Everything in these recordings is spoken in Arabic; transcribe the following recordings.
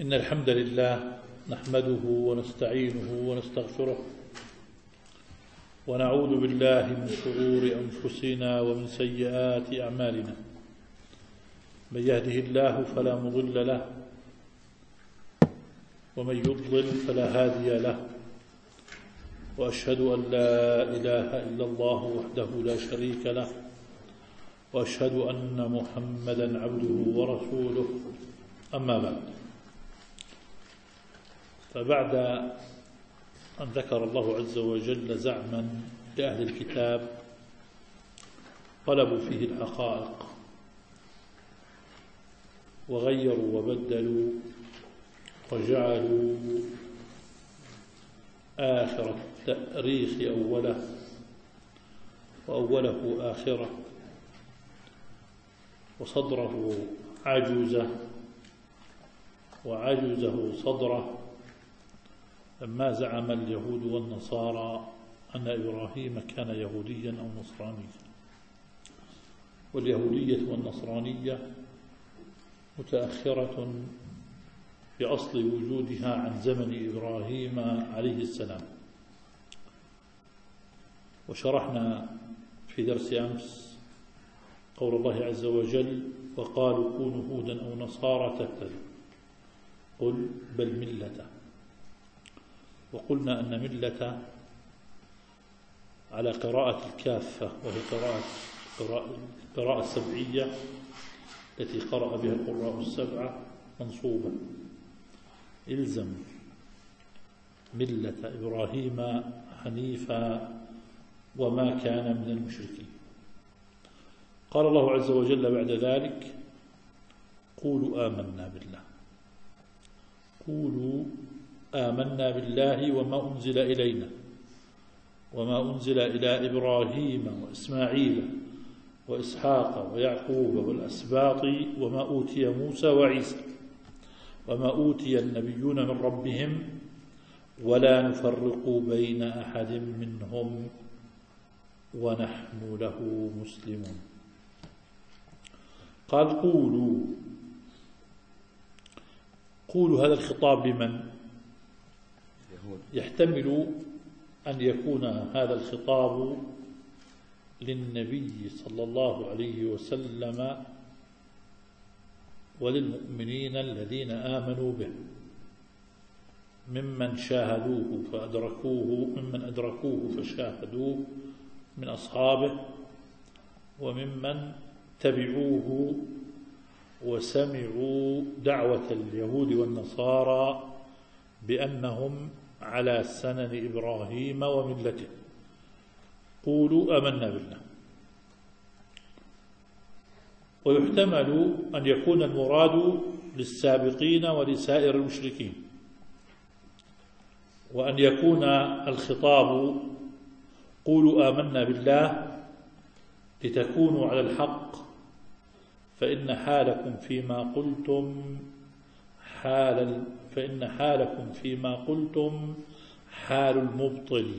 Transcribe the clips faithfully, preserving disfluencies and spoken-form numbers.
إن الحمد لله نحمده ونستعينه ونستغفره ونعوذ بالله من شرور أنفسنا ومن سيئات أعمالنا. من يهده الله فلا مضل له ومن يضلل فلا هادي له، وأشهد أن لا إله إلا الله وحده لا شريك له، وأشهد أن محمدا عبده ورسوله. أما بعد، فبعد أن ذكر الله عز وجل زعما لأهل الكتاب قلبوا فيه الحقائق وغيروا وبدلوا وجعلوا آخر التأريخ أوله وأوله آخرة وصدره عجوزة وعجزه صدره، لما زعم اليهود والنصارى أن إبراهيم كان يهوديا أو نصرانيا. واليهودية والنصرانية متأخرة بأصل وجودها عن زمن إبراهيم عليه السلام. وشرحنا في درس أمس قول الله عز وجل: وقالوا كونوا هودا أو نصارى تهتدوا، قل بل ملة. وقلنا أن ملة على قراءة الكافة، وهي قراءة القراءة السبعية التي قرأ بها القراء السبعة، منصوبة. إلزم ملة إبراهيم حنيفا وما كان من المشركين. قال الله عز وجل بعد ذلك: قولوا آمنا بالله. قولوا آمنا بالله وما أنزل إلينا وما أنزل إلى إبراهيم وإسماعيل وإسحاق ويعقوب والأسباط وما أوتي موسى وعيسى وما أوتي النبيون من ربهم ولا نفرق بين أحد منهم ونحن له مسلمون. قال: قولوا. قولوا هذا الخطاب لمن؟ يحتمل أن يكون هذا الخطاب للنبي صلى الله عليه وسلم وللمؤمنين الذين آمنوا به، ممن شاهدوه فأدركوه ممن أدركوه فشاهدوه من أصحابه، وممن تبعوه وسمعوا دعوة اليهود والنصارى بأنهم على سنن إبراهيم وملته. قولوا آمنا بالله. ويحتمل أن يكون المراد للسابقين ولسائر المشركين، وأن يكون الخطاب قولوا آمنا بالله لتكونوا على الحق، فإن حالكم فيما قلتم حال فإن حالكم فيما قلتم حال المبطل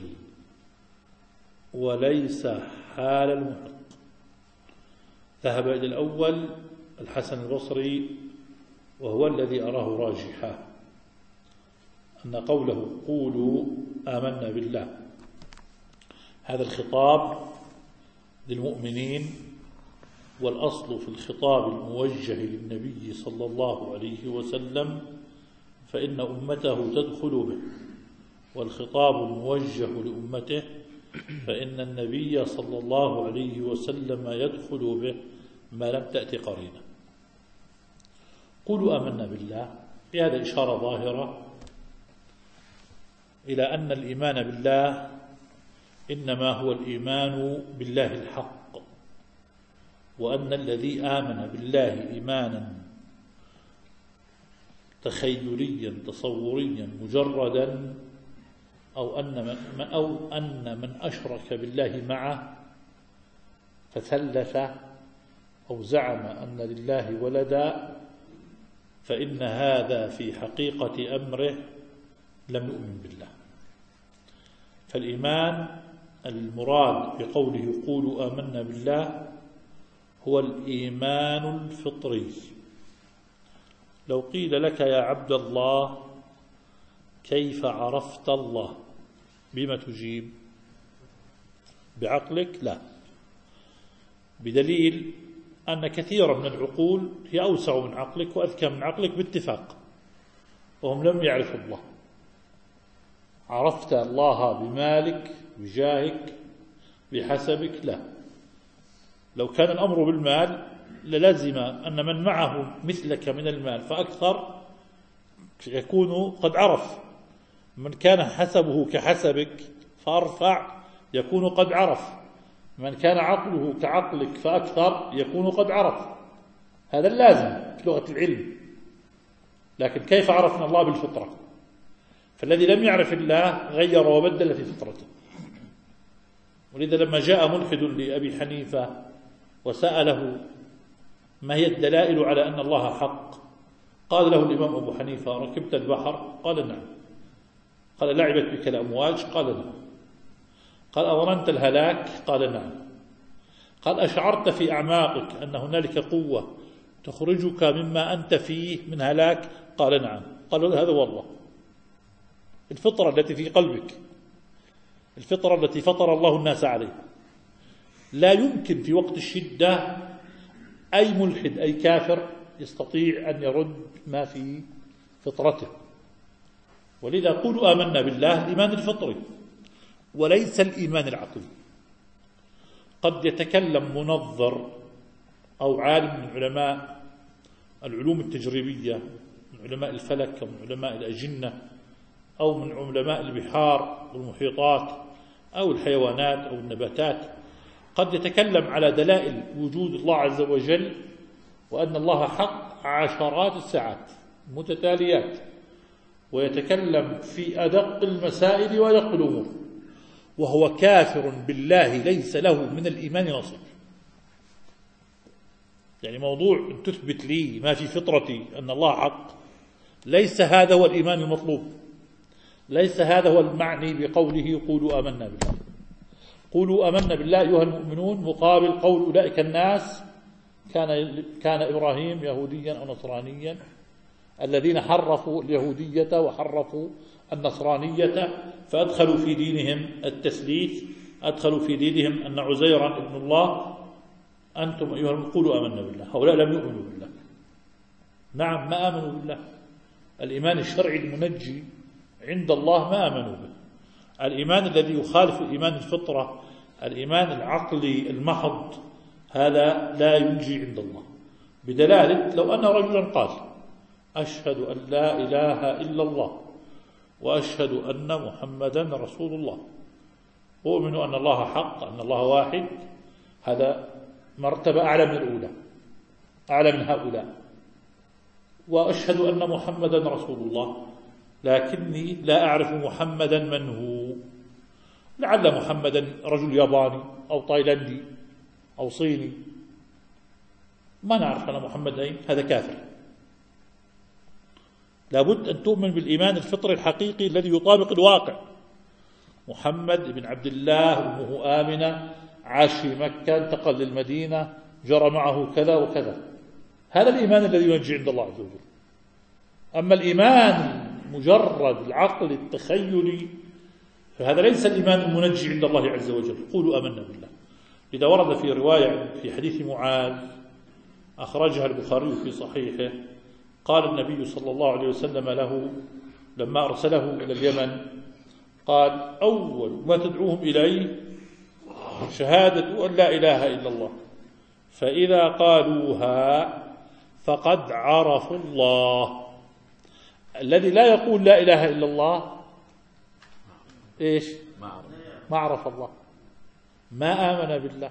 وليس حال المحق. ذهب إلى الأول الحسن البصري، وهو الذي أراه راجحا، أن قوله قولوا آمنا بالله هذا الخطاب للمؤمنين، والأصل في الخطاب الموجه للنبي صلى الله عليه وسلم فإن أمته تدخل به، والخطاب الموجه لأمته فإن النبي صلى الله عليه وسلم يدخل به ما لم تأتي قرينة. قولوا آمنا بالله بهذا إشارة ظاهرة إلى أن الإيمان بالله إنما هو الإيمان بالله الحق، وأن الذي آمن بالله إيمانا تخيليا تصوريا مجردا، أو أن من, أو أن من أشرك بالله معه فثلث أو زعم أن لله ولدا، فإن هذا في حقيقة أمره لم يؤمن بالله. فالإيمان المراد بقوله قولوا آمنا بالله هو الإيمان الفطري، لو قيل لك يا عبد الله كيف عرفت الله بما تجيب؟ بعقلك؟ لا، بدليل أن كثيرا من العقول هي أوسع من عقلك وأذكى من عقلك باتفاق، وهم لم يعرفوا الله. عرفت الله بمالك، بجاهك، بحسبك؟ لا. لو كان الأمر بالمال للازم أن من معه مثلك من المال فأكثر يكون قد عرف، من كان حسبه كحسبك فأرفع يكون قد عرف، من كان عقله كعقلك فأكثر يكون قد عرف. هذا اللازم في لغة العلم. لكن كيف عرفنا الله؟ بالفطرة. فالذي لم يعرف الله غير وبدل في فطرته. ولذا لما جاء ملحد لأبي حنيفة وسأله ما هي الدلائل على أن الله حق، قال له الإمام أبو حنيفة ركبت البحر؟ قال نعم. قال لعبت بك الأمواج؟ قال نعم. قال أظننت الهلاك؟ قال نعم. قال أشعرت في أعماقك أن هنالك قوة تخرجك مما أنت فيه من هلاك؟ قال نعم. قال له هذا والله الفطرة التي في قلبك، الفطرة التي فطر الله الناس عليها. لا يمكن في وقت الشدة أي ملحد أي كافر يستطيع أن يرد ما في فطرته. ولذا قولوا آمنا بالله الإيمان الفطري وليس الإيمان العقلي. قد يتكلم منظر أو عالم من علماء العلوم التجريبية، من علماء الفلك أو من علماء الأجنة أو من علماء البحار والمحيطات أو الحيوانات أو النباتات، قد يتكلم على دلائل وجود الله عز وجل وأن الله حق عشرات الساعات متتاليات، ويتكلم في أدق المسائل وأدق الأمور، وهو كافر بالله ليس له من الإيمان نصيب. يعني موضوع أن تثبت لي ما في فطرتي أن الله حق، ليس هذا هو الإيمان المطلوب، ليس هذا هو المعني بقوله قولوا آمنا بالله. قولوا آمنا بالله أيها المؤمنون مقابل قول أولئك الناس كان كان إبراهيم يهوديا أو نصرانيا، الذين حرفوا اليهودية وحرفوا النصرانية فأدخلوا في دينهم التثليث، أدخلوا في دينهم أن عزيرا ابن الله. أنتم أيها المؤمنون قولوا آمنا بالله. هؤلاء لم يؤمنوا بالله. نعم ما آمنوا بالله. الإيمان الشرعي المنجي عند الله ما آمنوا به. الإيمان الذي يخالف الإيمان الفطرة، الإيمان العقلي المحض، هذا لا ينجي عند الله. بدلالة لو أن رجلا قال أشهد أن لا إله إلا الله وأشهد أن محمدا رسول الله، أؤمن أن الله حق، أن الله واحد، هذا مرتبة أعلى من الأولى، أعلى من هؤلاء. وأشهد أن محمدا رسول الله لكني لا أعرف محمدا من هو، لعل محمدا رجل ياباني أو تايلاندي أو صيني، ما نعرف أن محمد أين، هذا كافر. لابد أن تؤمن بالإيمان الفطري الحقيقي الذي يطابق الواقع. محمد بن عبد الله أمه آمنة، عاش في مكة، انتقل للمدينة، جرى معه كذا وكذا، هذا الإيمان الذي ينجي عند الله عز وجل. أما الإيمان مجرد العقل التخيلي فهذا ليس الإيمان المنجي عند الله عز وجل. قولوا آمنا بالله. إذا ورد في رواية في حديث معاذ أخرجها البخاري في صحيحه، قال النبي صلى الله عليه وسلم له لما أرسله إلى اليمن، قال أول ما تدعوهم إليه شهادة أن لا إله إلا الله، فإذا قالوها فقد عرفوا الله. الذي لا يقول لا إله إلا الله إيش؟ ما عرف الله، ما آمن بالله،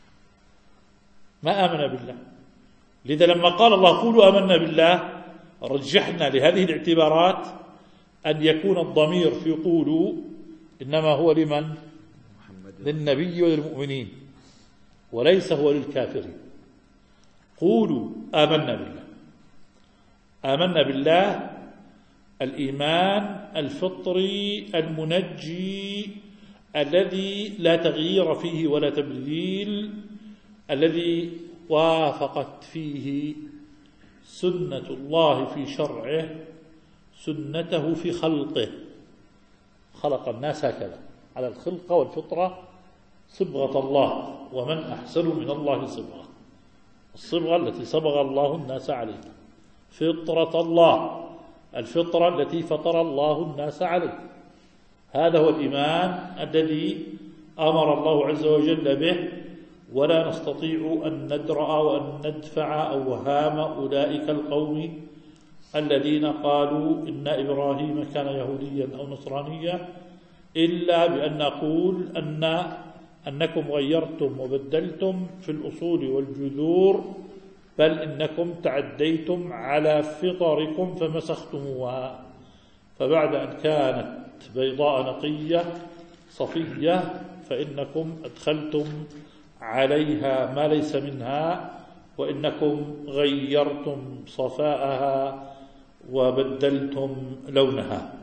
ما آمن بالله. لذا لما قال الله قولوا آمنا بالله رجحنا لهذه الاعتبارات أن يكون الضمير في قولوا إنما هو لمن؟ للنبي وللمؤمنين، وليس هو للكافرين. قولوا آمنا بالله. آمنا بالله الإيمان الفطري المنجي الذي لا تغيير فيه ولا تبديل، الذي وافقت فيه سنة الله في شرعه سنته في خلقه. خلق الناس هكذا على الخلقة والفطرة صبغة الله، ومن أحسن من الله صبغة. الصبغة التي صبغ الله الناس عليها، فطرة الله، الفطرة التي فطر الله الناس عليها. هذا هو الإيمان الذي أمر الله عز وجل به، ولا نستطيع أن ندرأ وأن ندفع أوهام أولئك القوم الذين قالوا إن إبراهيم كان يهوديا أو نصرانيا إلا بأن نقول أن أنكم غيرتم وبدلتم في الأصول والجذور، بل إنكم تعديتم على فطركم فمسختموها. فبعد أن كانت بيضاء نقية صفية فإنكم أدخلتم عليها ما ليس منها، وإنكم غيرتم صفاءها وبدلتم لونها.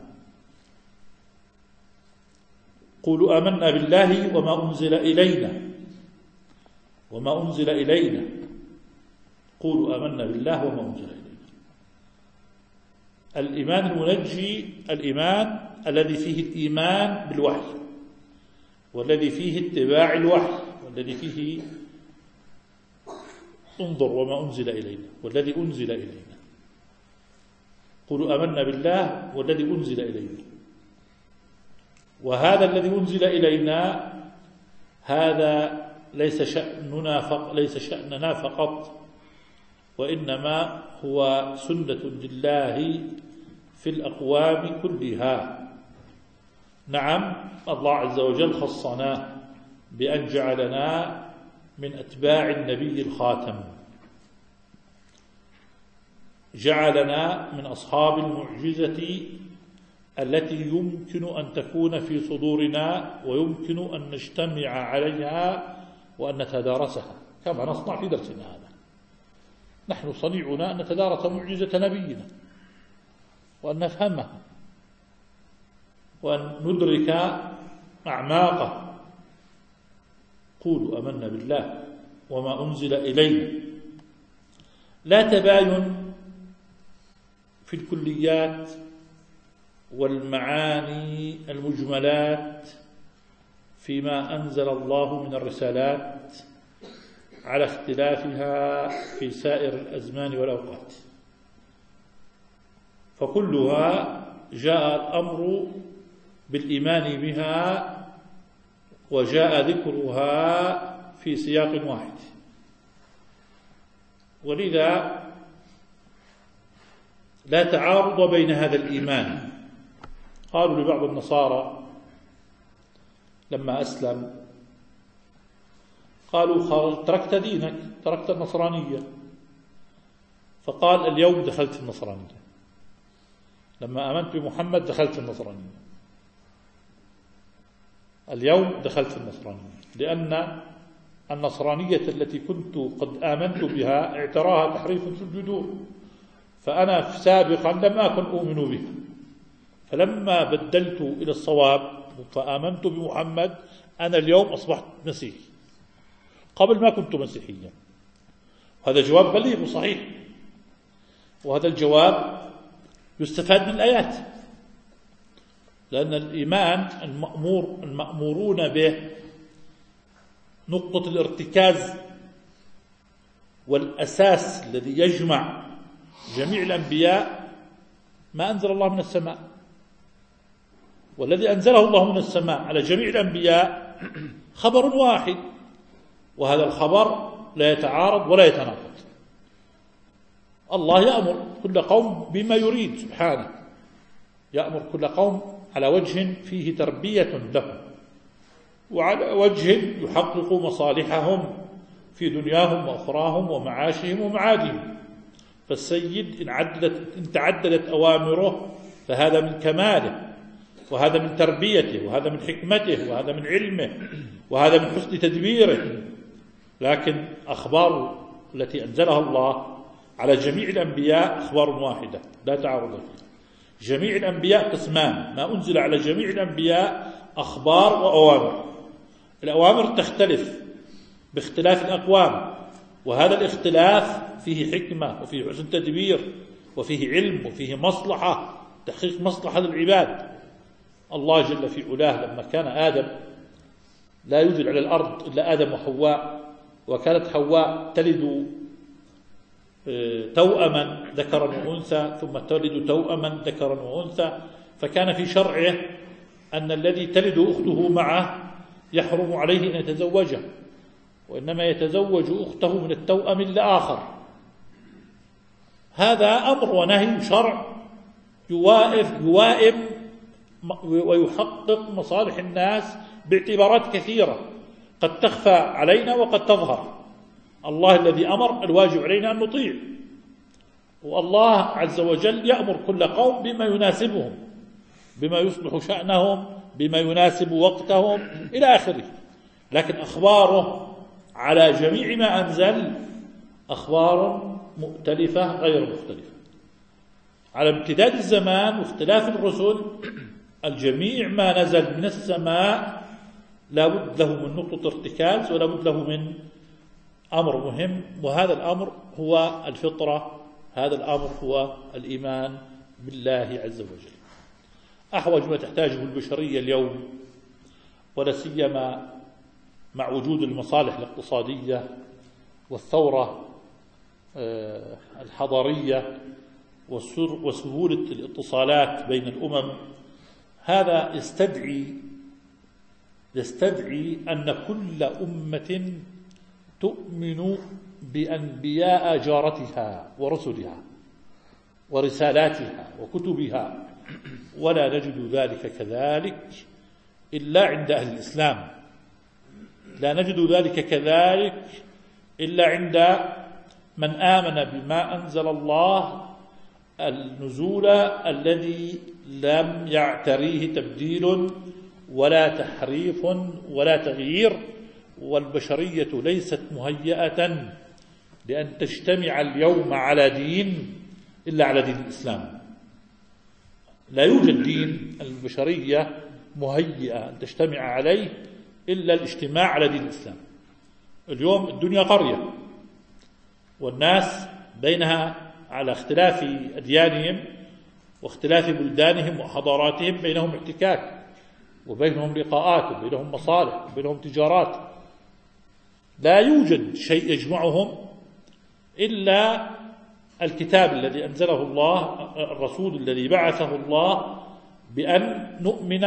قولوا آمنا بالله وما أنزل إلينا وما أنزل إلينا قولوا آمنا بالله وما أنزل إلينا. الإيمان المنجي الإيمان الذي فيه الإيمان بالوحي، والذي فيه اتباع الوحي، والذي فيه انظر وما أنزل إلينا والذي أنزل إلينا. قولوا آمنا بالله والذي أنزل إلينا. وهذا الذي أنزل إلينا هذا ليس شأننا فقط ليس شأننا فقط، وإنما هو سنة لله في الأقوام كلها. نعم، الله عز وجل خصنا بأن جعلنا من أتباع النبي الخاتم، جعلنا من أصحاب المعجزة التي يمكن أن تكون في صدورنا ويمكن أن نجتمع عليها وأن نتدارسها كما نصنع في درسنا هذا. نحن صنيعنا أن نتدارس معجزة نبينا وأن نفهمها وأن ندرك أعماقه. قولوا آمنا بالله وما أنزل إلينا. لا تباين في الكليات والمعاني المجملات فيما أنزل الله من الرسالات على اختلافها في سائر الأزمان والأوقات، فكلها جاء الأمر بالإيمان بها وجاء ذكرها في سياق واحد. ولذا لا تعارض بين هذا الإيمان. قالوا لبعض النصارى لما أسلم، قالوا تركت دينك، تركت النصرانية، فقال اليوم دخلت النصرانية، لما آمنت بمحمد دخلت النصرانية، اليوم دخلت النصرانية، لأن النصرانية التي كنت قد آمنت بها اعتراها تحريف في الجذور، فأنا سابقا لم أكن أؤمن بها، فلما بدلت إلى الصواب فآمنت بمحمد أنا اليوم أصبحت مسيحي، قبل ما كنت مسيحيا. هذا جواب بليغ وصحيح، وهذا الجواب يستفاد من الآيات، لأن الإيمان المأمور المأمورون به نقطة الارتكاز والأساس الذي يجمع جميع الأنبياء ما أنزل الله من السماء، والذي أنزله الله من السماء على جميع الأنبياء خبر واحد، وهذا الخبر لا يتعارض ولا يتناقض. الله يأمر كل قوم بما يريد سبحانه، يأمر كل قوم على وجه فيه تربية لهم، وعلى وجه يحقق مصالحهم في دنياهم وأخراهم ومعاشهم ومعادهم. فالسيد إن, عددت إن تعددت أوامره فهذا من كماله، وهذا من تربيته، وهذا من حكمته، وهذا من علمه، وهذا من حسن تدبيره. لكن أخبار التي أنزلها الله على جميع الأنبياء أخبار واحدة لا تعارض فيها. جميع الأنبياء قسمان، ما أنزل على جميع الأنبياء أخبار وأوامر. الأوامر تختلف باختلاف الأقوام، وهذا الاختلاف فيه حكمة وفيه حسن تدبير وفيه علم وفيه مصلحة، تحقيق مصلحة للعباد. الله جل في علاه لما كان آدم لا يوجد على الأرض إلا آدم وحواء، وكانت حواء تلد توأما ذكرا وأنثى ثم تلد توأما ذكرا وأنثى، فكان في شرعه أن الذي تلد أخته معه يحرم عليه أن يتزوجه، وإنما يتزوج أخته من التوأم الآخر. هذا أمر ونهي شرع يوائف يوائم ويحقق مصالح الناس باعتبارات كثيرة قد تخفى علينا وقد تظهر. الله الذي أمر الواجب علينا أن نطيع، والله عز وجل يأمر كل قوم بما يناسبهم، بما يصلح شأنهم، بما يناسب وقتهم إلى آخره. لكن أخباره على جميع ما أنزل أخبار مؤتلفة غير مختلفة. على امتداد الزمان واختلاف الرسل الجميع ما نزل من السماء لا بد له من نقطة ارتكاز ولا بد له من أمر مهم، وهذا الأمر هو الفطرة، هذا الأمر هو الإيمان بالله عز وجل. أحوج ما تحتاجه البشرية اليوم، ولا سيما مع وجود المصالح الاقتصادية والثورة الحضارية وسهولة الاتصالات بين الأمم، هذا يستدعي يستدعي أن كل أمة تؤمن بأنبياء جارتها ورسلها ورسالاتها وكتبها، ولا نجد ذلك كذلك إلا عند أهل الإسلام، لا نجد ذلك كذلك إلا عند من آمن بما أنزل الله النزول الذي لم يعتريه تبديل ولا تحريف ولا تغيير. والبشرية ليست مهيئة لأن تجتمع اليوم على دين إلا على دين الإسلام. لا يوجد دين البشرية مهيئة أن تجتمع عليه إلا الاجتماع على دين الإسلام. اليوم الدنيا قرية، والناس بينها على اختلاف أديانهم واختلاف بلدانهم وحضاراتهم بينهم احتكاك، وبينهم لقاءات، وبينهم مصالح، وبينهم تجارات. لا يوجد شيء يجمعهم إلا الكتاب الذي أنزله الله، الرسول الذي بعثه الله، بأن نؤمن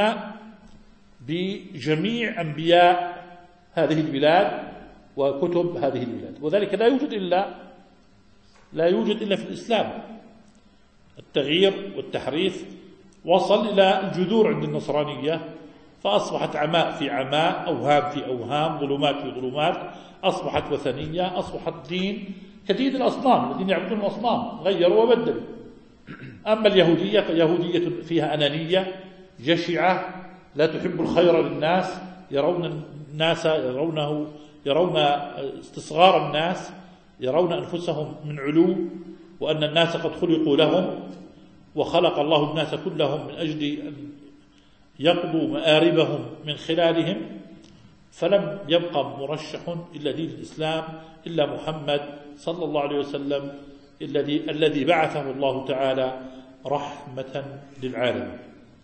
بجميع أنبياء هذه البلاد وكتب هذه البلاد، وذلك لا يوجد إلا لا يوجد إلا في الإسلام. التغيير والتحريف وصل إلى الجذور عند النصرانية، فأصبحت عماء في عماء، أوهام في أوهام، ظلمات في ظلمات، أصبحت وثنية، أصبحت دين كدين الأصنام الذين يعبدون الأصنام، غيروا وبدلوا. أما اليهودية فيهودية فيها أنانية جشعة لا تحب الخير للناس، يرون الناس يرونه يرون استصغار الناس، يرون أنفسهم من علو، وأن الناس قد خلقوا لهم، وخلق الله الناس كلهم من أجل أن يقضوا مآربهم من خلالهم. فلم يبقى مرشح إلا دين الإسلام، إلا محمد صلى الله عليه وسلم الذي الذي بعثه الله تعالى رحمة للعالمين.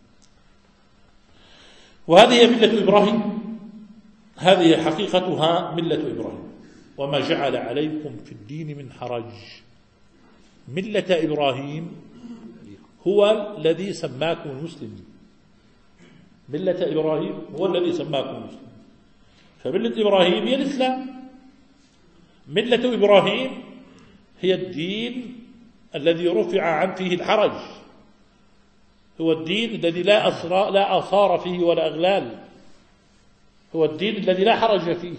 وهذه هي ملة إبراهيم، هذه حقيقتها ملة إبراهيم. وما جعل عليكم في الدين من حرج. ملة إبراهيم هو الذي سماكم المسلمين، ملة إبراهيم هو الذي سماكم المسلمين. فملة إبراهيم هي الإسلام. ملة إبراهيم هي الدين الذي رفع عن فيه الحرج، هو الدين الذي لا أصار لا أصار فيه ولا أغلال، هو الدين الذي لا حرج فيه.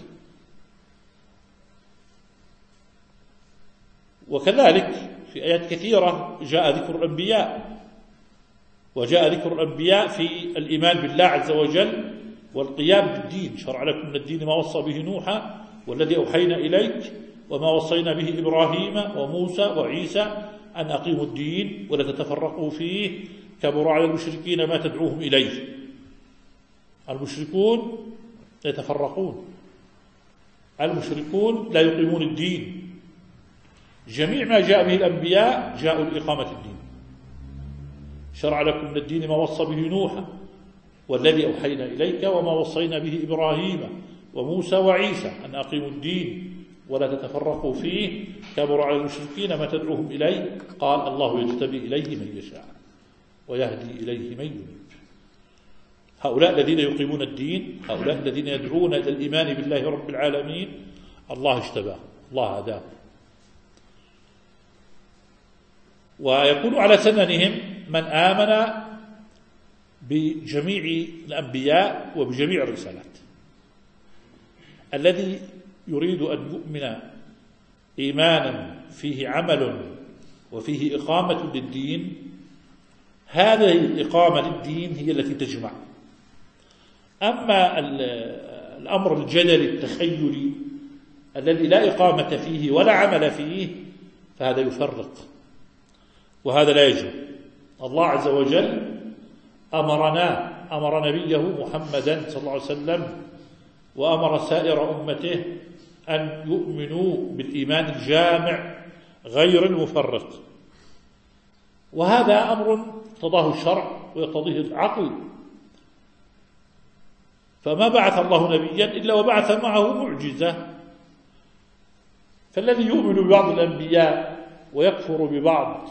وكذلك في آيات كثيرة جاء ذكر الأنبياء، وجاء ذكر الأنبياء في الإيمان بالله عز وجل والقيام بالدين. شرع لكم من الدين ما وصى به نوحا والذي أوحينا إليك وما وصينا به إبراهيم وموسى وعيسى أن أقيموا الدين ولا تتفرقوا فيه كبر على المشركين ما تدعوهم إليه. المشركون يتفرقون، المشركون لا يقيمون الدين، جميع ما جاء به الأنبياء جاءوا لإقامة الدين. شرع لكم من الدين ما وصى به نوحا والذي أوحينا إليك وما وصينا به إبراهيم وموسى وعيسى أن أقيموا الدين ولا تتفرقوا فيه كبر على المشركين ما تدعوهم إليه. قال الله يجتبي إليه من يشاء ويهدي إليه من ينيب. هؤلاء الذين يقيمون الدين، هؤلاء الذين يدعون إلى الإيمان بالله رب العالمين، الله اجتباه، الله هداه. ويكون على سننهم من آمن بجميع الأنبياء وبجميع الرسالات. الذي يريد أن يؤمن إيمانا فيه عمل وفيه إقامة للدين، هذه الإقامة للدين هي التي تجمع. أما الأمر الجدلي التخيلي الذي لا إقامة فيه ولا عمل فيه فهذا يفرق، وهذا لا يجب. الله عز وجل أمرنا أمر نبيه محمدا صلى الله عليه وسلم وأمر سائر أمته أن يؤمنوا بالإيمان الجامع غير المفرق، وهذا أمر اقتضاه الشرع ويقتضيه العقل. فما بعث الله نبيا إلا وبعث معه معجزة. فالذي يؤمن ببعض الأنبياء ويكفر ببعض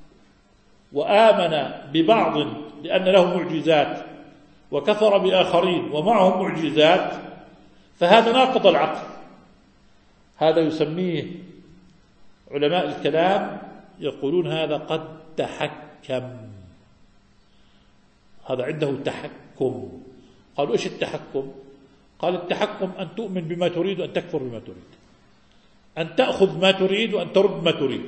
وآمن ببعض لأن له معجزات وكفر بآخرين ومعهم معجزات فهذا ناقض العقل. هذا يسميه علماء الكلام يقولون هذا قد تحكم، هذا عنده تحكم. قالوا إيش التحكم؟ قال التحكم أن تؤمن بما تريد وأن تكفر بما تريد، أن تأخذ ما تريد وأن ترد ما تريد.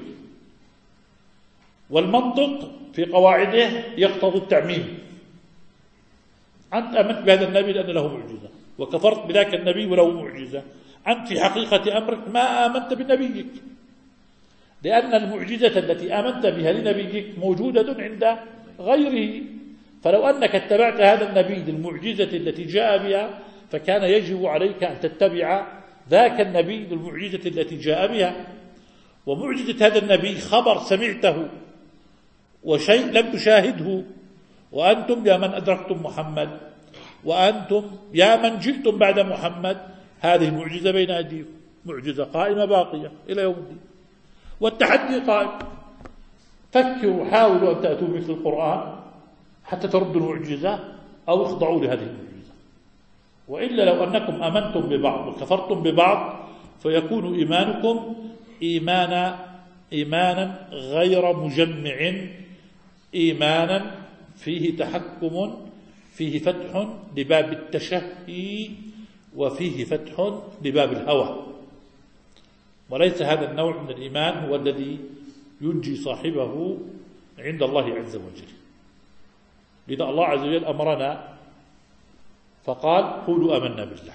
والمنطق في قواعده يقتضي التعميم. أنت آمنت بهذا النبي لأن له معجزة وكفرت بذاك النبي وله معجزة، أنت في حقيقة أمرك ما آمنت بنبيك، لأن المعجزة التي آمنت بها لنبيك موجودة عند غيره. فلو أنك اتبعت هذا النبي للمعجزة التي جاء بها فكان يجب عليك أن تتبع ذاك النبي للمعجزة التي جاء بها. ومعجزة هذا النبي خبر سمعته وشيء لم تشاهده، وأنتم يا من أدركتم محمد وأنتم يا من جئتم بعد محمد هذه المعجزة بين أيديكم، معجزة قائمة باقية إلى يوم الدين. والتحدي قائم، فكروا حاولوا أن تأتوا مثل القرآن حتى تردوا المعجزة أو اخضعوا لهذه المعجزة. وإلا لو أنكم أمنتم ببعض وكفرتم ببعض فيكون إيمانكم إيمانا إيمانا غير مجمع، إيمانا فيه تحكم، فيه فتح لباب التشهي وفيه فتح لباب الهوى. وليس هذا النوع من الإيمان هو الذي ينجي صاحبه عند الله عز وجل. لذا الله عز وجل أمرنا فقال قولوا آمنا بالله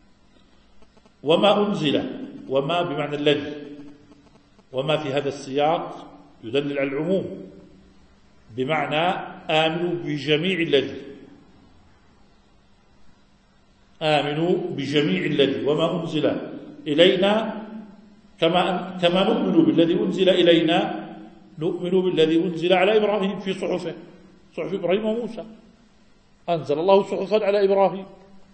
وما أنزل، وما بمعنى الذي، وما في هذا السياق يدلل على العموم بمعنى آمنوا بجميع الذي، آمنوا بجميع الذي وما أنزل إلينا كما كما نؤمن بالذي أنزل إلينا نؤمن بالذي أنزل على إبراهيم في صحفه، صحف إبراهيم وموسى. أنزل الله صحفا على إبراهيم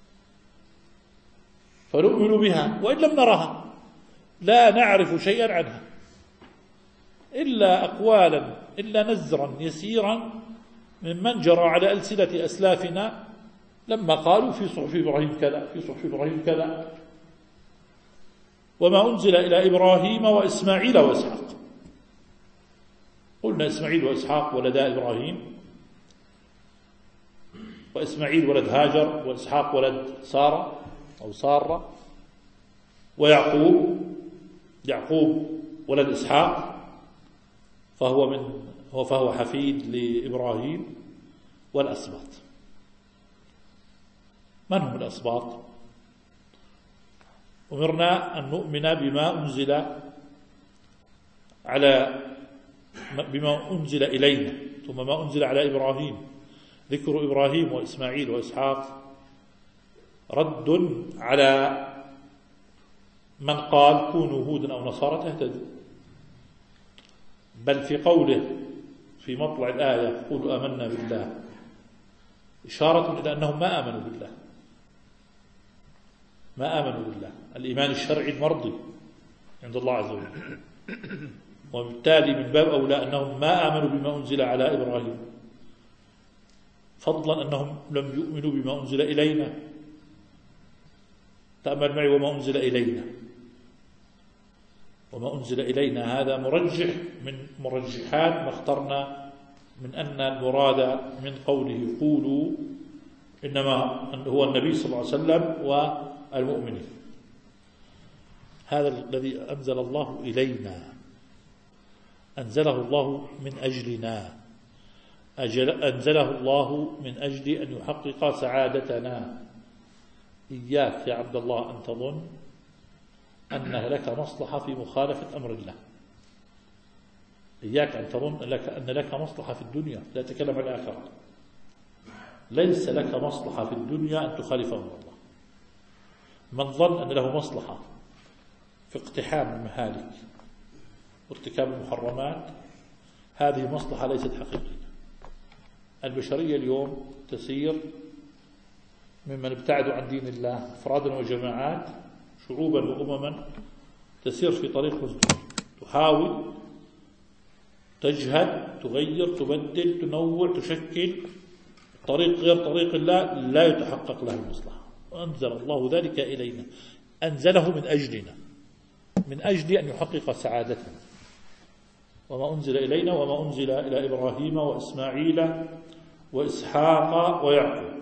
فنؤمن بها وإن لم نرها، لا نعرف شيئا عنها إلا أقوالا إلا نزرا يسيرا ممن جرى على ألسنة أسلافنا لما قالوا في صحف إبراهيم كذا في صحف إبراهيم كذا. وما أنزل إلى إبراهيم وإسماعيل وإسحاق، قلنا إسماعيل وإسحاق ولدا إبراهيم، وإسماعيل ولد هاجر، وإسحاق ولد سارة أو سارة، ويعقوب يعقوب ولد إسحاق فهو من هو فهو حفيد لإبراهيم. والأسباط، من هم الأسباط؟ أمرنا أن نؤمن بما أنزل على بما أنزل إلينا ثم ما أنزل على إبراهيم. ذكر إبراهيم وإسماعيل وإسحاق رد على من قال كونوا هودا أو نصارى تهتدوا، بل في قوله في مطلع الآية قولوا آمنا بالله إشارة إلى أنهم ما آمنوا بالله، ما آمنوا بالله الإيمان الشرعي المرضي عند الله عز وجل، وبالتالي من باب أولى أنهم ما آمنوا بما أنزل على إبراهيم، فضلا أنهم لم يؤمنوا بما أنزل إلينا. تأمل معي وما أنزل إلينا، وما أنزل إلينا هذا مرجح من مرجحات ما اخترنا من أن المراد من قوله قولوا إنما هو النبي صلى الله عليه وسلم والمؤمنين. هذا الذي أنزل الله إلينا أنزله الله من أجلنا، أنزله الله من أجل أن يحقق سعادتنا. إياك يا عبد الله أن تظن أن لك مصلحة في مخالفة أمر الله، إياك أن تظن لك أن لك مصلحة في الدنيا، لا تكلم عن الآخرة، ليس لك مصلحة في الدنيا أن تخالف أمر الله. من ظن أن له مصلحة في اقتحام المهالك وارتكاب المحرمات، هذه مصلحة ليست حقيقية. البشرية اليوم تسير ممن ابتعدوا عن دين الله أفرادا وجماعات، شعوبا وأمما، تسير في طريق مسدود، تحاول تجهد تغير تبدل تنوع تشكل طريق غير طريق الله لا يتحقق له المصلحة. وأنزل الله ذلك إلينا، أنزله من أجلنا، من أجل أن يحقق سعادتنا. وما أنزل إلينا وما أنزل إلى إبراهيم وإسماعيل وإسحاق ويعقوب.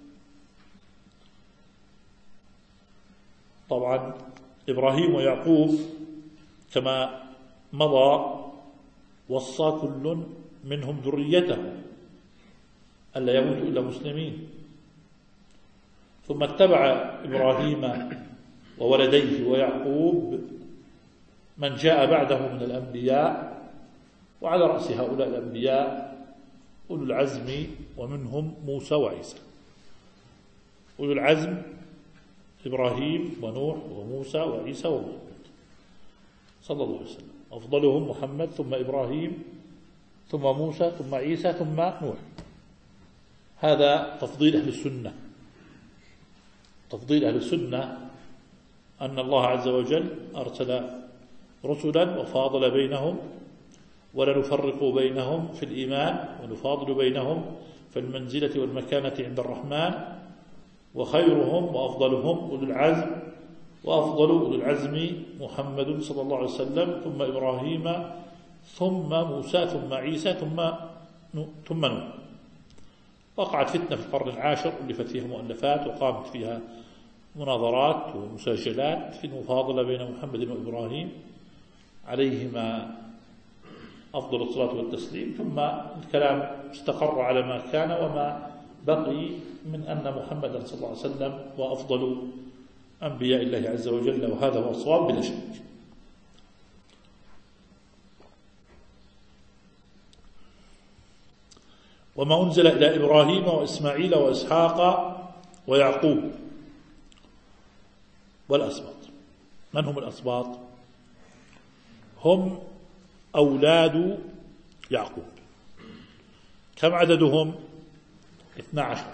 طبعا إبراهيم ويعقوب كما مضى وصى كل منهم ذريته ألا يموتوا إلا مسلمين، ثم اتبع إبراهيم وولديه ويعقوب من جاء بعده من الأنبياء، وعلى رأس هؤلاء الأنبياء أولو العزم، ومنهم موسى وعيسى. أولو العزم إبراهيم ونوح وموسى وعيسى ومحمد صلى الله عليه وسلم، أفضلهم محمد ثم إبراهيم ثم موسى ثم عيسى ثم نوح. هذا تفضيل أهل السنة. تفضيل أهل السنة أن الله عز وجل أرسل رسلا وفاضل بينهم، ولا نفرق بينهم في الإيمان، ونفاضل بينهم في المنزلة والمكانة عند الرحمن، وخيرهم وأفضلهم أولو العزم، وأفضل أولو العزم محمد صلى الله عليه وسلم، ثم إبراهيم ثم موسى ثم عيسى ثم ثم نوح. وقعت فتنة في القرن العاشر ألفت فيها مؤلفات وقامت فيها مناظرات ومساجلات في المفاضلة بين محمد وإبراهيم عليهما أفضل الصلاة والتسليم، ثم الكلام استقر على ما كان وما بقي من أن محمدا صلى الله عليه وسلم وأفضل أنبياء الله عز وجل، وهذا هو الصواب بلا شك. وما أنزل إلى إبراهيم وإسماعيل وإسحاق ويعقوب والأسباط. من هم الأسباط؟ هم أولاد يعقوب. كم عددهم؟ اثنا عشر.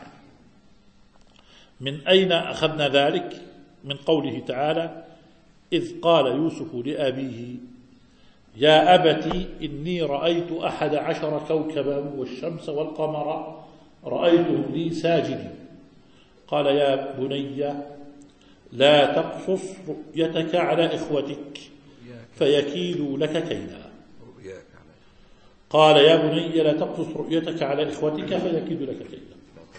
من أين أخذنا ذلك؟ من قوله تعالى: إذ قال يوسف لأبيه يا أبت إني رأيت أحد عشر كوكبا والشمس والقمر رأيتهم لي ساجدين. قال يا بني لا تقصص رؤيتك على إخوتك فيكيدوا لك كيدا. قال يا بني لا تقصص رؤيتك على إخوتك فيكيدوا لك كيدا.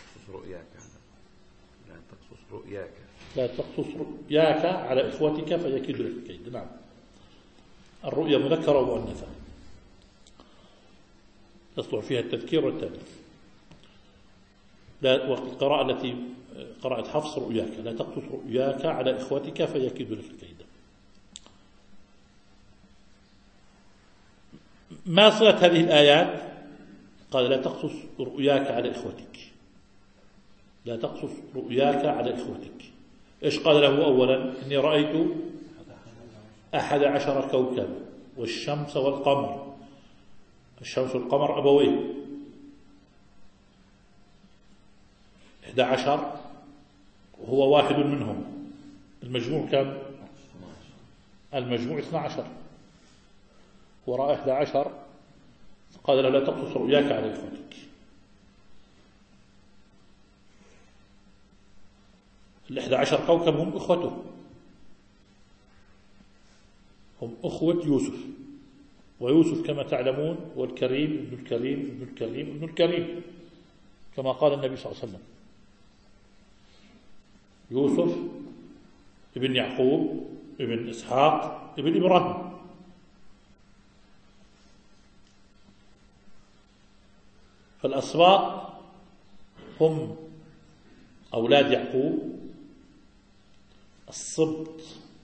لا تقصص رؤياك لا تقصص رؤياك على إخوتك فيكيدوا لك كيدا. نعم، الرؤيا مذكرة ومؤنثة يصلح فيها التذكير والتأنيث. لا، والقراءة التي قرأت حفص رؤياك لا تقصص رؤياك على إخوتك فيكيدوا لك كيدا. ما صلت هذه الآيات؟ قال لا تقصص رؤياك على إخوتك، لا تقصص رؤياك على إخوتك. إيش قال له أولا؟ إني رأيت أحد عشر كوكب والشمس والقمر الشمس والقمر أبويه، إحدى عشر وهو واحد منهم، المجموع كم؟ المجموع اثنى عشر، ورأى إحدى عشر قال له لا تقصص رؤياك على إخوتك. الإحدى عشر كوكب هم إخوته، هم أخوة يوسف، ويوسف كما تعلمون هو الكريم ابن الكريم ابن الكريم ابن الكريم كما قال النبي صلى الله عليه وسلم. يوسف ابن يعقوب ابن إسحاق ابن إبراهيم. فالأسباط هم أولاد يعقوب، السبط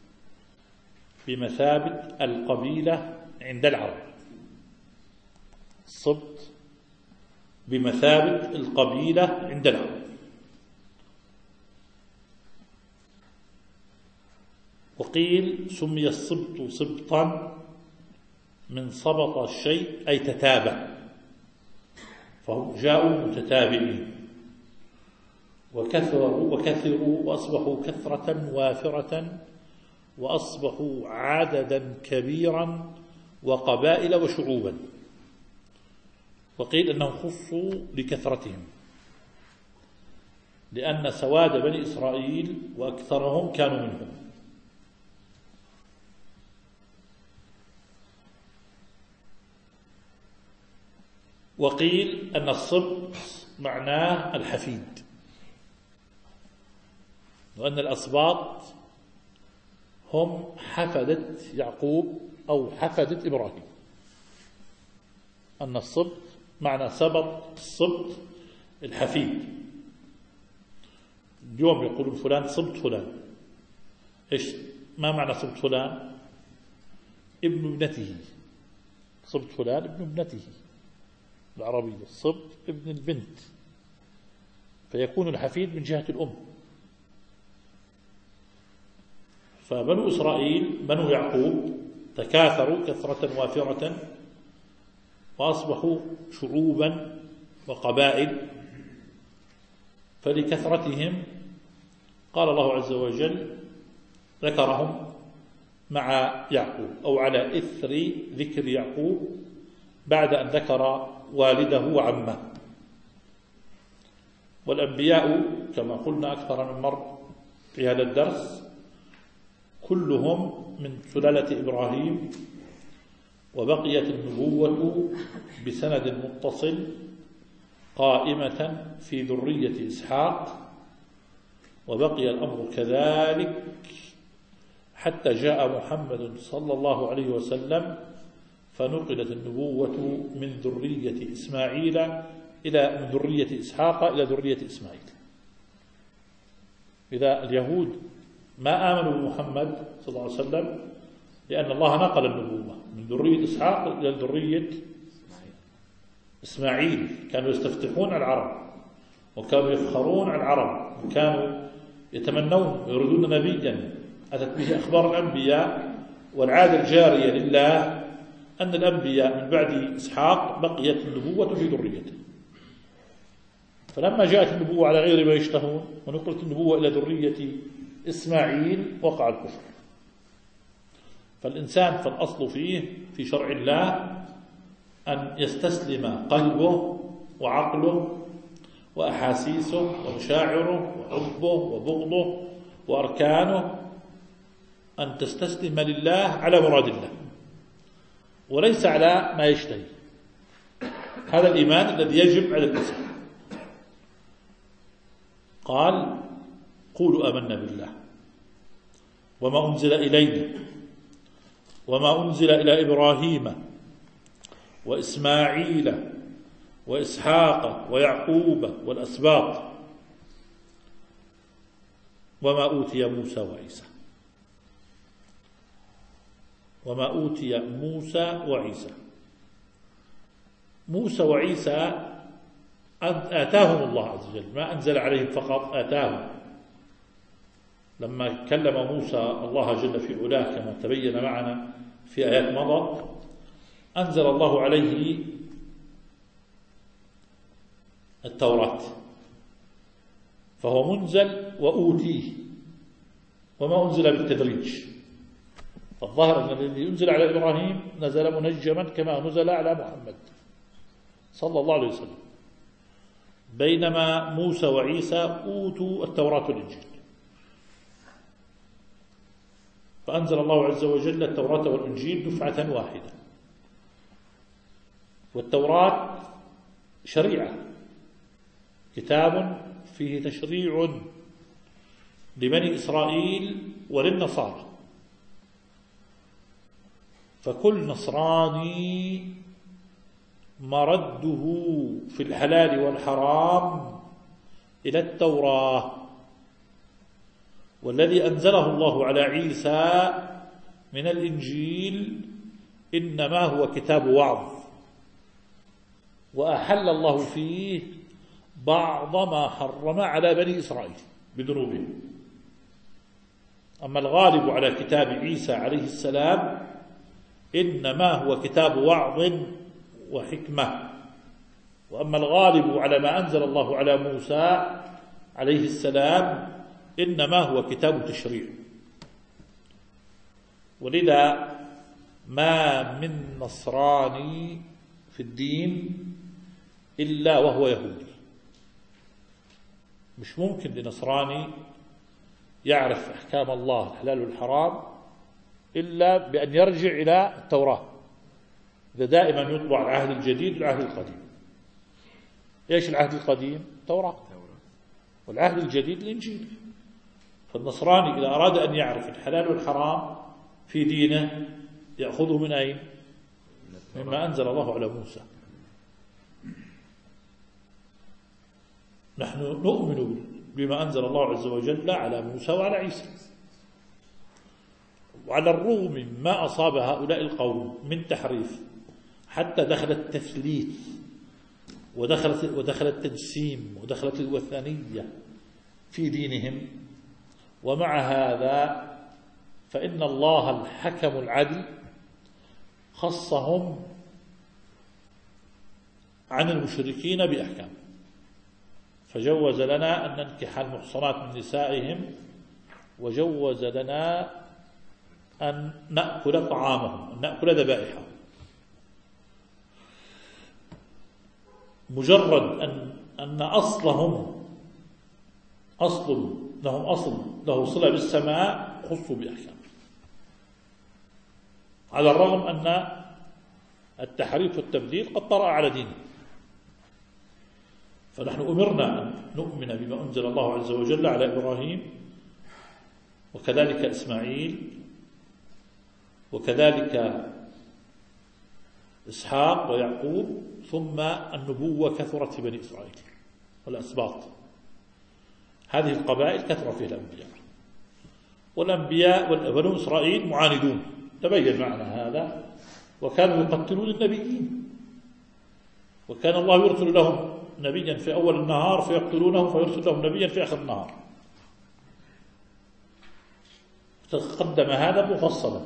بمثابة القبيلة عند العرب، السبط بمثابة القبيلة عند العرب. وقيل سمي السبط سبطا من سبط الشيء أي تتابع، فهم جاءوا متتابعين وكثروا وكثروا وأصبحوا كثرة وافرة، وأصبحوا عددا كبيرا وقبائل وشعوبا. وقيل أنهم خصوا لكثرتهم، لأن سواد بني إسرائيل وأكثرهم كانوا منهم. وقيل أن السبط معناه الحفيد، وأن الأسباط هم حفدة يعقوب أو حفدة إبراهيم. أن السبط معنى سبط، السبط الحفيد. اليوم يقولون فلان سبط فلان، إيش ما معنى سبط فلان؟ ابن ابنته، سبط فلان ابن ابنته العربية، السبط ابن البنت، فيكون الحفيد من جهة الأم. فبنو إسرائيل بنو يعقوب تكاثروا كثرة وافرة، وأصبحوا شعوبا وقبائل. فلكثرتهم قال الله عز وجل ذكرهم مع يعقوب أو على إثر ذكر يعقوب بعد أن ذكر والده وعمه. والأنبياء كما قلنا أكثر من مرة في هذا الدرس كلهم من سلالة إبراهيم، وبقيت النبوة بسند متصل قائمة في ذرية إسحاق، وبقي الأمر كذلك حتى جاء محمد صلى الله عليه وسلم، فنقلت النبوة من ذرية إسماعيل إلى من ذرية إسحاق إلى ذرية إسماعيل. إذا اليهود ما آمنوا بمحمد صلى الله عليه وسلم لأن الله نقل النبوة من ذرية إسحاق إلى ذرية إسماعيل. كانوا يستفتحون على العرب، وكانوا يفخرون على العرب، وكانوا يتمنون ويريدون نبيا أتت به أخبار الأنبياء. والعادة الجارية لله أن الأنبياء من بعد إسحاق بقيت النبوة في ذريته. فلما جاءت النبوة على غير ما يشتهون ونقلت النبوة إلى ذرية إسماعيل وقع الكفر. فالإنسان فالأصل فيه في شرع الله أن يستسلم قلبه وعقله وأحاسيسه ومشاعره وحبه وبغضه وأركانه، أن تستسلم لله على مراد الله وليس على ما يشتهي. هذا الإيمان الذي يجب على الإنسان. قال قولوا آمنا بالله وما أنزل إلينا وما أنزل إلى إبراهيم وإسماعيل وإسحاق ويعقوب والأسباط وما أوتي موسى وعيسى وما أوتي موسى وعيسى. موسى وعيسى آتاهم الله عز وجل، ما أنزل عليهم فقط، آتاهم. لما كلم موسى الله جل في علاه كما تبين معنا في آيات مضت، أنزل الله عليه التوراة، فهو منزل وأوتيه، وما أنزل بالتدريج. فالظاهر أن الذي أنزل على إبراهيم نزل منجما كما نزل على محمد صلى الله عليه وسلم، بينما موسى وعيسى أوتوا التوراة والإنجيل. فأنزل الله عز وجل التوراة والإنجيل دفعة واحدة. والتوراة شريعة، كتاب فيه تشريع لبني إسرائيل وللنصارى، فكل نصراني مرده في الحلال والحرام إلى التوراة. والذي أنزله الله على عيسى من الإنجيل إنما هو كتاب وعظ، وأحل الله فيه بعض ما حرم على بني إسرائيل بذنوبهم. أما الغالب على كتاب عيسى عليه السلام إنما هو كتاب وعظ وحكمة. وأما الغالب على ما أنزل الله على موسى عليه السلام إنما هو كتاب تشريع. ولذا ما من نصراني في الدين إلا وهو يهودي. مش ممكن لنصراني يعرف أحكام الله الحلال والحرام إلا بأن يرجع إلى التوراة. إذا دائما يطبع العهد الجديد والعهد القديم. إيش العهد القديم؟ التوراة. والعهد الجديد الإنجيل. فالنصراني إذا أراد أن يعرف الحلال والحرام في دينه يأخذه من أين؟ مما أنزل الله على موسى. نحن نؤمن بما أنزل الله عز وجل على موسى وعلى عيسى. وعلى الرغم ما أصاب هؤلاء القوم من تحريف حتى دخل التثليث ودخلت ودخل التجسيم ودخلت الوثنية في دينهم، ومع هذا فإن الله الحكم العدل خصهم عن المشركين بأحكام، فجوز لنا أن ننكح المحصنات من نسائهم، وجوز لنا أن نأكل طعامهم، أن نأكل ذبائحهم. مجرد أن أن أصلهم أصل لهم أصل له صلة بالسماء خصوا بأحكام، على الرغم أن التحريف والتبديل قد طرأ على دينه. فنحن أمرنا أن نؤمن بما أنزل الله عز وجل على إبراهيم، وكذلك إسماعيل، وكذلك إسحاق ويعقوب، ثم النبوة كثرت في بني إسرائيل والأسباط. هذه القبائل كثر فيها الأنبياء، والأنبياء وبنو إسرائيل معاندون، تبين معنا هذا، وكانوا يقتلون النبيين، وكان الله يرسل لهم نبيا في أول النهار فيقتلونه، فيرسل لهم نبيا في آخر النهار. تقدم هذا مفصلا.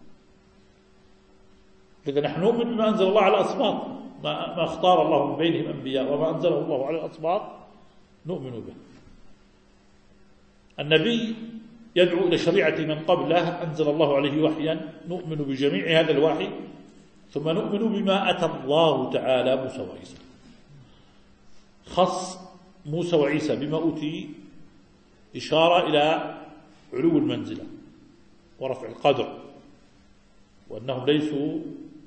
لذا نحن نؤمن بما أنزل الله على الأسباط، ما, ما اختار الله من بينهم أنبياء، وما أنزله الله على الأسباط نؤمن به. النبي يدعو إلى شريعة من قبله أنزل الله عليه وحيا، نؤمن بجميع هذا الوحي، ثم نؤمن بما أتى الله تعالى موسى وعيسى. خص موسى وعيسى بما أوتي إشارة إلى علو المنزلة ورفع القدر، وأنهم ليسوا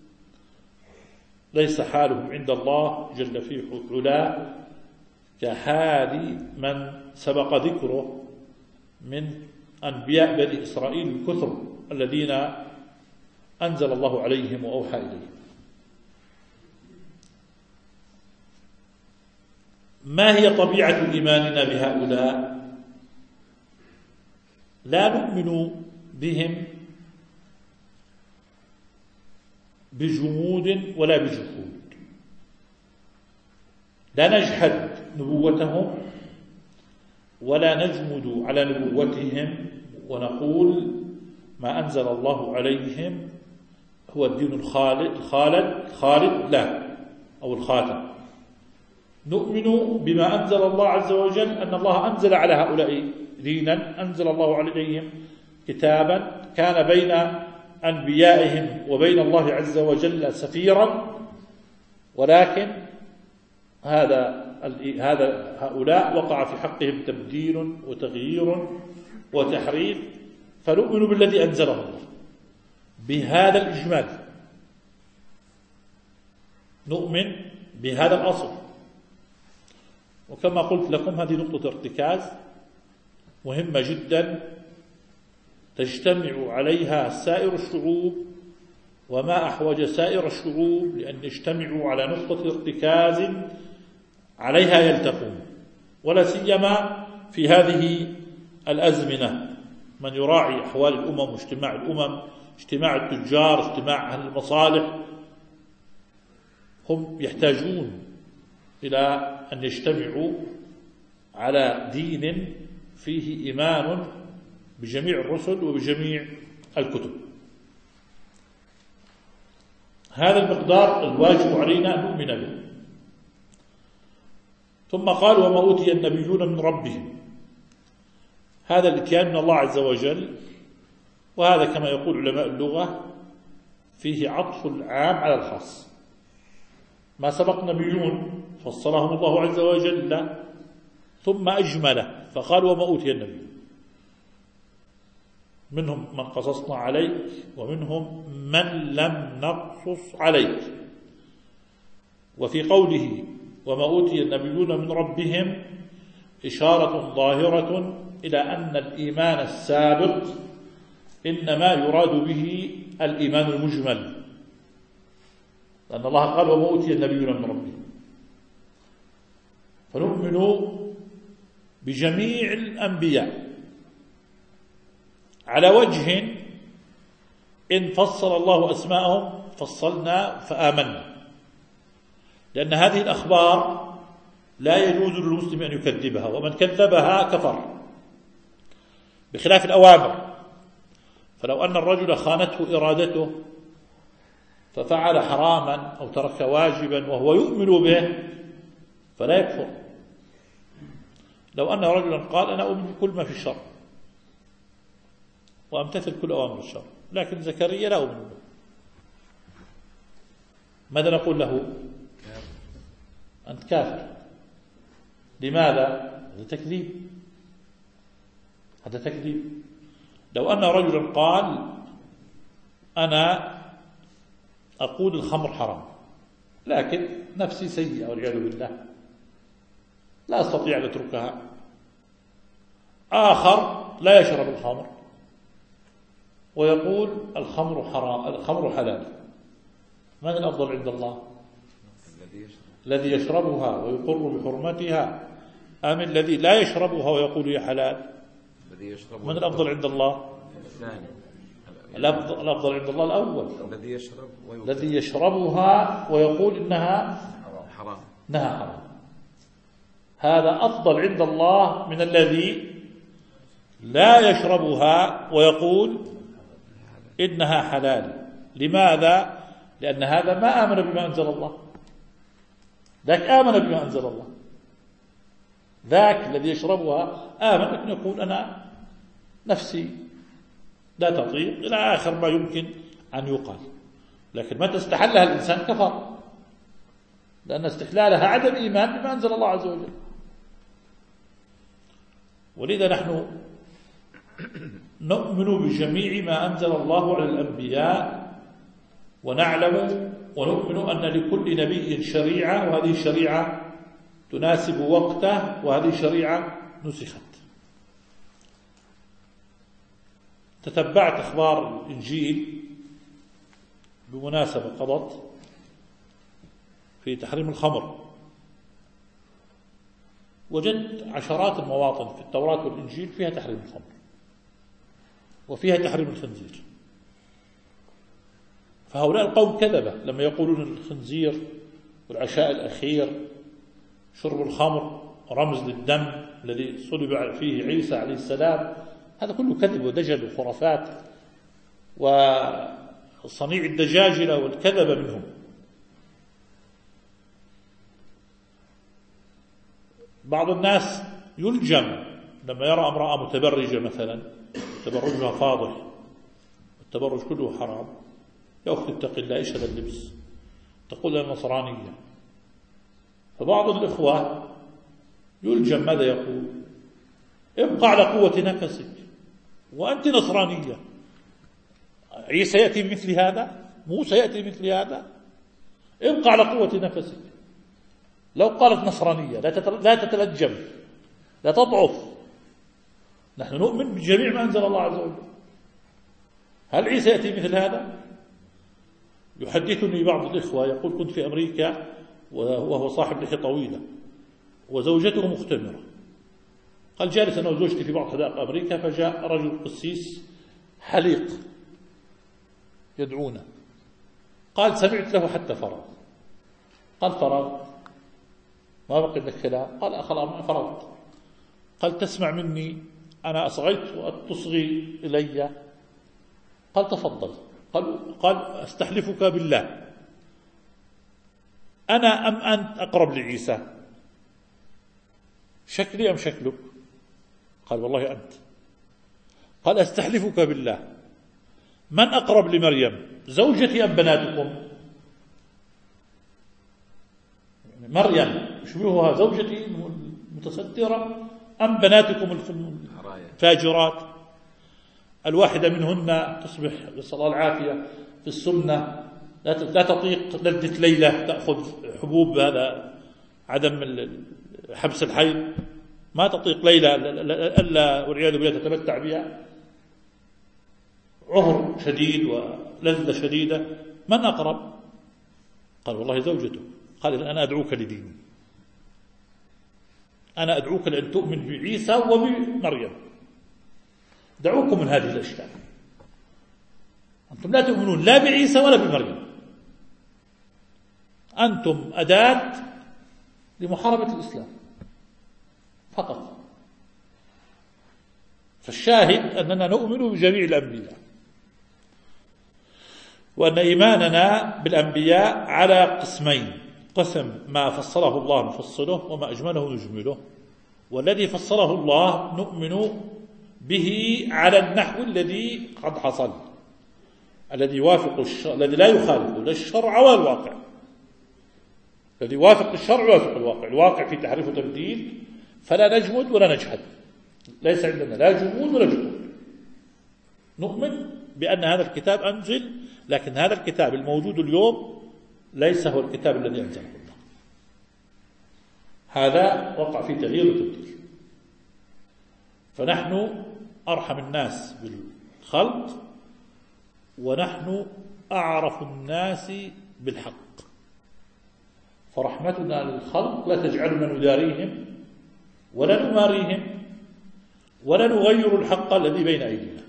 ليس حالهم عند الله جل في علا كحال من سبق ذكره من أنبياء بني إسرائيل الكثر الذين أنزل الله عليهم وأوحى إليهم. ما هي طبيعة إيماننا بهؤلاء؟ لا نؤمن بهم بجمود ولا بجحود، لا نجحد نبوتهم ولا نجمد على نبوتهم ونقول ما أنزل الله عليهم هو الدين الخالد الخالد الخالد لا أو الخاتم، نؤمن بما أنزل الله عز وجل، أن الله أنزل على هؤلاء دينا، أنزل الله عليهم كتابا كان بين أنبيائهم وبين الله عز وجل سفيرا، ولكن هذا هذا هؤلاء وقع في حقهم تبديل وتغيير وتحريف، فنؤمن بالذي أنزله الله بهذا الإجمال، نؤمن بهذا الأصل. وكما قلت لكم هذه نقطة ارتكاز مهمة جدا تجتمع عليها سائر الشعوب، وما أحوج سائر الشعوب لأن يجتمعوا على نقطة ارتكاز عليها يلتقون، ولا سيما في هذه الأزمنة. من يراعي أحوال الأمم واجتماع الأمم، اجتماع التجار، اجتماع أهل المصالح، هم يحتاجون إلى أن يجتمعوا على دين فيه إيمان بجميع الرسل وبجميع الكتب. هذا المقدار الواجب علينا أن نؤمن به. ثم قال وما أوتي النبيون من ربهم، هذا الاتيان من الله عز وجل، وهذا كما يقول علماء اللغة فيه عطف العام على الخاص. ما سبق نبيون فصلهم الله عز وجل ثم أجمله فقال وما أوتي النبيون، منهم من قصصنا عليك ومنهم من لم نقصص عليك. وفي قوله وما أوتي النبيون من ربهم إشارة ظاهرة إلى أن الإيمان السابق إنما يراد به الإيمان المجمل، لأن الله قال وما أوتي النبيون من ربهم، فنؤمن بجميع الأنبياء على وجه إن فصل الله أسماءهم فصلنا فآمنا، لأن هذه الأخبار لا يجوز للمسلم أن يكذبها، ومن كذبها كفر، بخلاف الأوامر. فلو أن الرجل خانته إرادته ففعل حراما أو ترك واجبا وهو يؤمن به فلا يكفر. لو أن رجلا قال أنا أؤمن بكل ما في الشر وأمتثل كل أوامر الشر، لكن زكريا لا أؤمن به، ماذا نقول له؟ أنت كافر. لماذا؟ هذا تكذيب، هذا تكذيب. لو أن رجلا قال أنا أقول الخمر حرام لكن نفسي سيئة والعياذ بالله لا أستطيع أن أتركها، آخر لا يشرب الخمر ويقول الخمر حرام الخمر حلال، من الأفضل عند الله؟ الذي يشربها ويقر بحرمتها أم الذي لا يشربها ويقول هي حلال؟ من الأفضل عند الله؟ الثاني. الأفضل عند الله الأول، الذي يشرب الذي يشربها ويقول إنها حرام إنها حرام، هذا أفضل عند الله من الذي لا يشربها ويقول إنها حلال. لماذا؟ لأن هذا ما آمن بما أنزل الله، ذاك آمن بما أنزل الله، ذاك الذي يشربها آمن لكن يقول أنا نفسي لا تطيق إلى آخر ما يمكن أن يقال. لكن متى استحلها الإنسان كفر، لأن استحلالها عدم إيمان بما أنزل الله عز وجل. ولذا نحن نؤمن بجميع ما أنزل الله على الأنبياء، ونعلم ونؤمن أن لكل نبي شريعة، وهذه الشريعة تناسب وقته، وهذه الشريعة نسخت. تتبعت أخبار الإنجيل بمناسبة قضت في تحريم الخمر، وجدت عشرات المواطن في التوراة والإنجيل فيها تحريم الخمر وفيها تحريم الخنزير. فهؤلاء القوم كذبة لما يقولون الخنزير والعشاء الأخير شرب الخمر رمز للدم الذي صلب فيه عيسى عليه السلام، هذا كله كذب ودجل وخرافات وصنيع الدجاجلة والكذب منهم. بعض الناس يلجم لما يرى امرأة متبرجة مثلا، تبرجها فاضح، التبرج كله حرام، يا أخي اتق الله، إيش هذا اللبس؟ تقول أنا نصرانية. فبعض الإخوة يلجم، ماذا يقول؟ ابقى على قوة نفسك وأنت نصرانية. عيسى يأتي بمثل هذا؟ موسى يأتي بمثل هذا؟ ابقى على قوة نفسك. لو قالت نصرانية لا تتلجم، لا تضعف. نحن نؤمن بجميع ما أنزل الله عز وجل. هل عيسى يأتي مثل هذا؟ يحدثني بعض الإخوة يقول كنت في أمريكا وهو صاحب لحية طويلة وزوجته مختمرة. قال جالس أنا وزوجتي في بعض حدائق أمريكا، فجاء رجل قسيس حليق يدعونا. قال سمعت له حتى فرغ. قال فرغ، ما بقي لك كلام؟ قال خلاص فرغت. قال تسمع مني، أنا أصغيت وتصغي إلي. قال تفضل. قال, قال أستحلفك بالله أنا أم أنت أقرب لعيسى؟ شكلي أم شكلك؟ قال والله أنت. قال أستحلفك بالله من أقرب لمريم، زوجتي أم بناتكم؟ مريم يشبهها زوجتي متسترة أم بناتكم الفاجرات؟ الواحدة منهن تصبح نسأل الله العافية في السمنة، لا تطيق لذة ليلة، تأخذ حبوب هذا عدم حبس الحيض، ما تطيق ليلة ألا والعياذ بالله تتمتع بها، عهر شديد ولذة شديدة. من أقرب؟ قال والله زوجته. قال أنا أدعوك لديني، أنا أدعوك لأن تؤمن بعيسى وبمريم. دعوكم من هذه الأشياء، أنتم لا تؤمنون لا بعيسى ولا بمريم، أنتم أداة لمحاربة الإسلام فقط. فالشاهد أننا نؤمن بجميع الأنبياء، وأن إيماننا بالأنبياء على قسمين: قسم ما فصله الله نفصله وما أجمله نجمله، والذي فصله الله نؤمن به على النحو الذي قد حصل، الذي يوافق الشرع، الذي لا يخالف لا الشرع ولا الواقع، الذي يوافق الشرع ويوافق الواقع. الواقع في تحريف وتبديل فلا نجمد ولا نجحد، ليس عندنا لا جمود ولا جحود. نؤمن بأن هذا الكتاب أنزل، لكن هذا الكتاب الموجود اليوم ليس هو الكتاب الذي أنزله الله. هذا وقع في تغيير وتبديل. فنحن أرحم الناس بالخلق، ونحن أعرف الناس بالحق. فرحمتنا للخلق لا تجعلنا نداريهم ولا نماريهم ولا نغير الحق الذي بين أيدينا.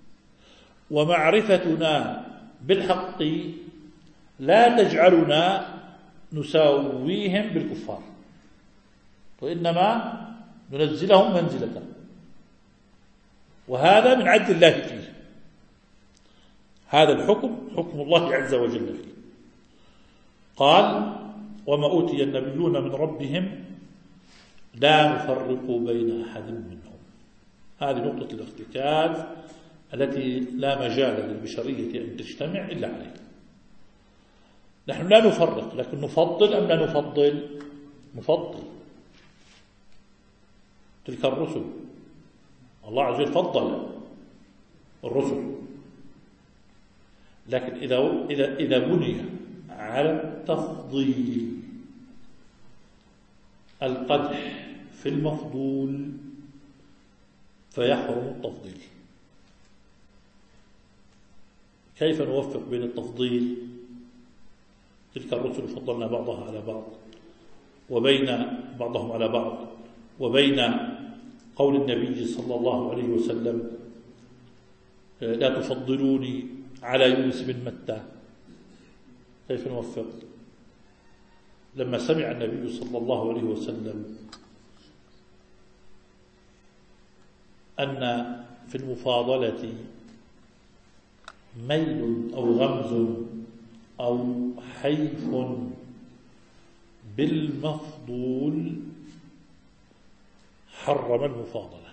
ومعرفتنا بالحق لا تجعلنا نساويهم بالكفار، وإنما ننزلهم منزلة، وهذا من عدل الله فيه. هذا الحكم حكم الله عز وجل فيه. قال وما أوتي النبيون من ربهم لا نفرق بين أحد منهم. هذه نقطة الارتكاز التي لا مجال للبشرية أن تجتمع إلا عليها. نحن لا نفرق، لكن نفضل أم لا نفضل؟ نفضل. تلك الرسل الله عز وجل فضل الرسل، لكن إذا إذا إذا بني على التفضيل القدح في المفضول فيحرم التفضيل. كيف نوفق بين التفضيل، تلك الرسل فضلنا بعضها على بعض، وبين بعضهم على بعض، وبين قول النبي صلى الله عليه وسلم لا تفضلوني على يونس بن متى؟ كيف نوفق؟ لما سمع النبي صلى الله عليه وسلم أن في المفاضلة ميل أو غمز أو حيف بالمفضول حرم المفاضلة.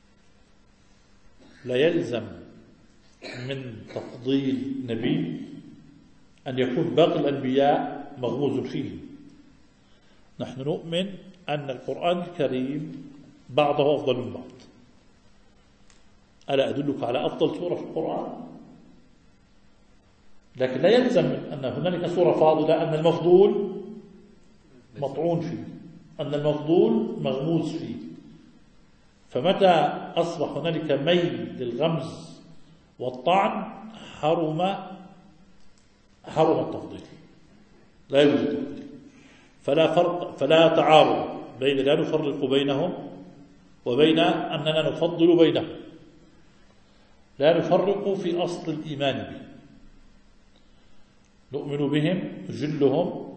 لا يلزم من تفضيل نبي أن يكون باقي الأنبياء مغموز فيه. نحن نؤمن أن القرآن الكريم بعضه أفضل من بعض. ألا أدلك على أفضل سورة في القرآن؟ لكن لا يلزم أن هنالك سورة فاضلة أن المفضول مطعون فيه، أن المفضول مغموس فيه. فمتى أصبح هنالك ميل للغمز والطعن حرم حرم التفضيل، لا يوجد التفضيل. فلا فرق، فلا تعارض بين لا نفرق بينهم وبين أننا نفضل بينهم. لا نفرق في أصل الإيمان به، نؤمن بهم جلهم،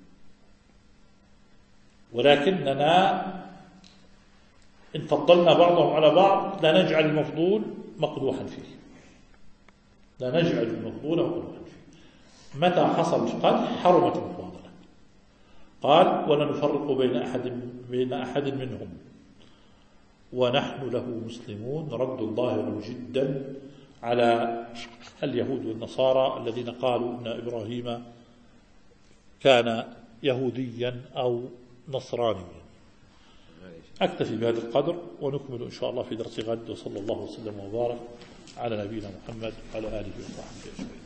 ولكننا إن فضلنا بعضهم على بعض لا نجعل المفضول مقدوحا فيه، لا نجعل المفضول مقدوحا فيه. متى حصل قد حرمت المفاضلة. قال ولا نفرق بين أحد بين أحد منهم ونحن له مسلمون. رد ظاهر جدا على اليهود والنصارى الذين قالوا إن إبراهيم كان يهوديا أو نصرانيا. أكتفي بهذا القدر ونكمل إن شاء الله في درس غد. وصلى الله وسلم وبارك على نبينا محمد وعلى آله وصحبه أجمعين.